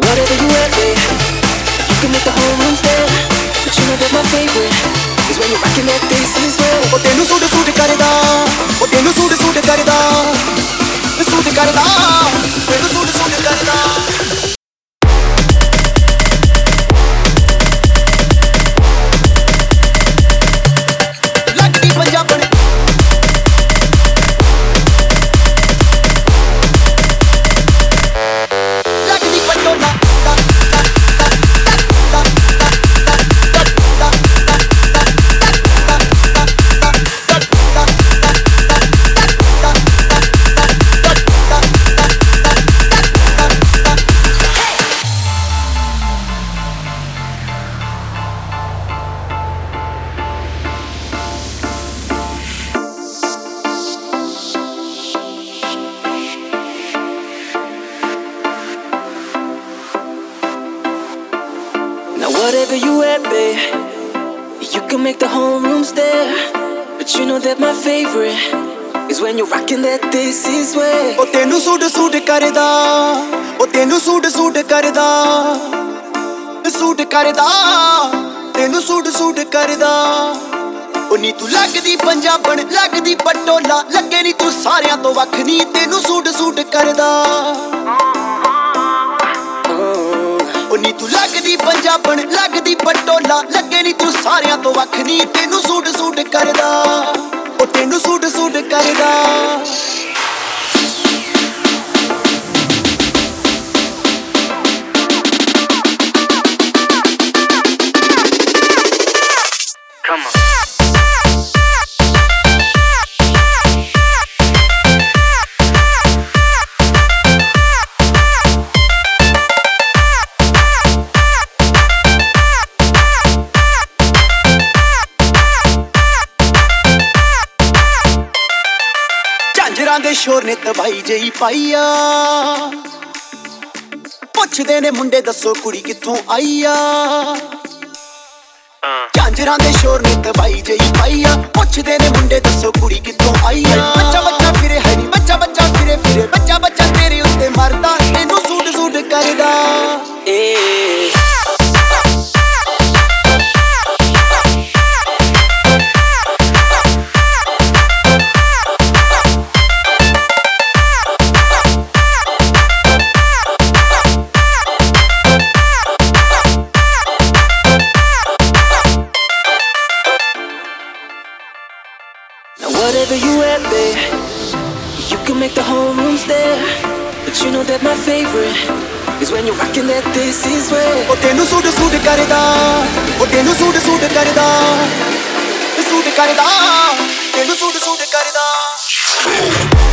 whatever you wear, babe, you can make the whole room stare. But you know that my favorite is when you're rocking that this is way. ਉਹ ਤੈਨੂੰ suit suit ਕਰਦਾ, ਉਹ ਤੈਨੂੰ suit suit ਕਰਦਾ, suit ਕਰਦਾ, ਤੈਨੂੰ suit suit ਕਰਦਾ। ਲੱਗਦੀ ਪੰਜਾਬਣ ਲੱਗਦੀ ਪਟੋਲਾ Whatever you wear, babe, you can make the whole room stare. But you know that my favorite is when you're rocking that this is way. ਉਹ ਤੈਨੂੰ ਸੂਟ ਸੂਟ ਕਰਦਾ, ਉਹ ਤੈਨੂੰ ਸੂਟ ਸੂਟ ਕਰਦਾ, ਸੂਟ ਕਰਦਾ, ਤੈਨੂੰ ਸੂਟ ਸੂਟ ਕਰਦਾ। ਉਹ ਨੀ ਤੂੰ ਲੱਗਦੀ ਪੰਜਾਬਣ ਲੱਗਦੀ ਪਟੋਲਾ, ਲੱਗੇ ਨੀ ਤੂੰ ਸਾਰਿਆਂ ਤੋਂ ਵੱਖ ਨੀ, ਤੈਨੂੰ ਸੂਟ ਸੂਟ ਕਰਦਾ। ਉਹ ਨੀ ਤੂੰ ਲੱਗਦੀ ਪੰਜਾਬਣ ਲੱਗਦੀ ਪਟੋਲਾ, ਲੱਗੇ ਨੀ ਤੂੰ ਸਾਰਿਆਂ ਤੋਂ ਵੱਖ ਨੀ, ਤੈਨੂੰ ਸੂਟ ਸੂਟ ਕਰਦਾ। ਉਹ ਤੈਨੂੰ ਸੂਟ ਸੂਟ ਕਰਦਾ। Come on. ਝਾਂਜਰਾਂ ਦੇ ਸ਼ੋਰ ਨੇ ਤਬਾਈ ਜਈ ਪਾਈ ਆ, ਪੁੱਛਦੇ ਨੇ ਮੁੰਡੇ ਦੱਸੋ ਕੁੜੀ ਕਿੱਥੋਂ ਆਈ ਆ। ਝਾਂਜਰਾਂ ਦੇ ਸ਼ੋਰ ਨੇ ਤਬਾਈ ਜਈ ਪਾਈ ਆ, ਪੁੱਛਦੇ ਨੇ ਮੁੰਡੇ ਦੱਸੋ ਕੁੜੀ ਕਿੱਥੋਂ ਆਈ ਆ। ਬੱਚਾ ਬੱਚਾ ਫਿਰੇ ਹੈ ਨੀ ਬੱਚਾ ਬੱਚਾ ਫਿਰੇ ਫਿਰੇ, ਬੱਚਾ ਬੱਚਾ ਤੇਰੇ ਉੱਤੇ ਮਰਦਾ, ਤੈਨੂੰ ਸੂਟ ਸੂਟ ਕਰਦਾ। Whatever you wear, babe, you can make the whole room stare. But you know that my favorite is when you're rocking that this is way. ਉਹ ਤੈਨੂੰ ਸੂਟ ਸੂਟ ਕਰਦਾ, ਉਹ ਤੈਨੂੰ ਸੂਟ ਸੂਟ ਕਰਦਾ, suit ਕਰਦਾ, ਤੈਨੂੰ suit suit ਕਰਦਾ।